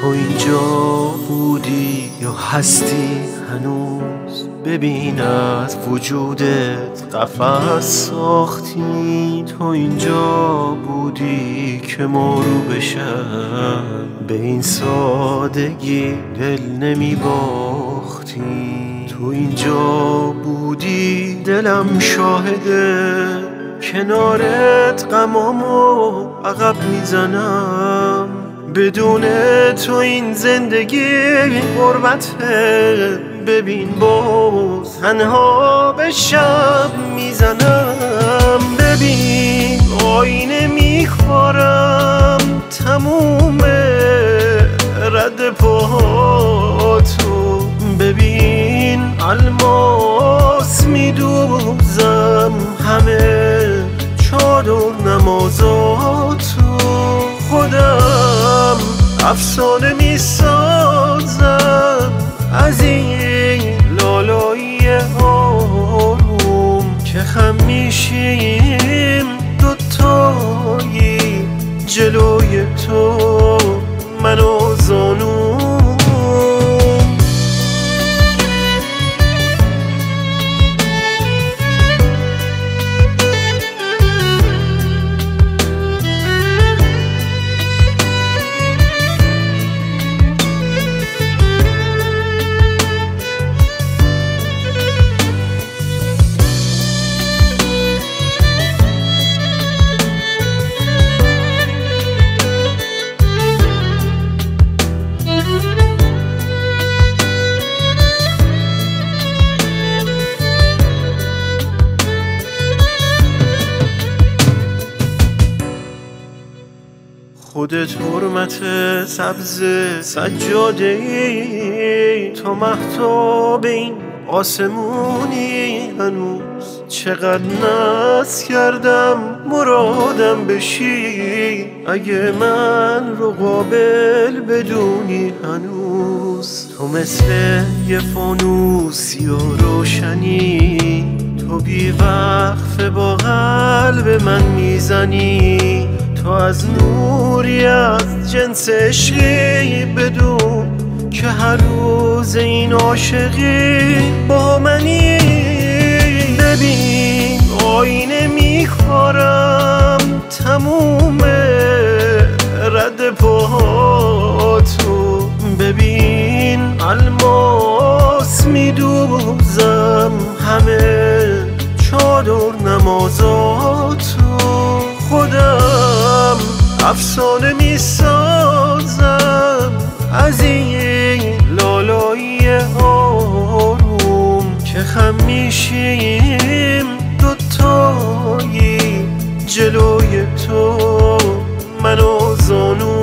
تو اینجا بودی یا هستی هنوز؟ ببین از وجودت قفس ساختی. تو اینجا بودی که ما رو بشم به این سادگی دل نمی باختی. تو اینجا بودی دلم شاهده، کنارت غمامو عقب میزنم. بدون تو این زندگی غربته، ببین باز تنها به شب میزنم. ببین آینه میخورم تموم رد پاهاتو. ببین الماس میدوزم همه چادر نمازاتو. خودم افسانه میسازم از این لالایی آروم که خم میشیم دوتایی جلوی تو من و زانوم. خودت حرمت سبز سجاده‌ای، تو مهتاب این آسمونی هنوز. چقدر ناز کردم مرادم بشی، اگه من رو قابل بدونی هنوز. تو مثل یه فانوسی و روشنی، تو بی وقفه با قلب من میزنی. تو از نوری از جنس عشقی بدون که هر روز این عاشقی با منی. ببین آینه میخورم تموم رد پاهاتو. ببین الماس میدوزم همه چادر نمازاتو. خودم افسانه میسازم از این لالایی آروم که خم میشیم دوتایی جلوی تو من و زانوم.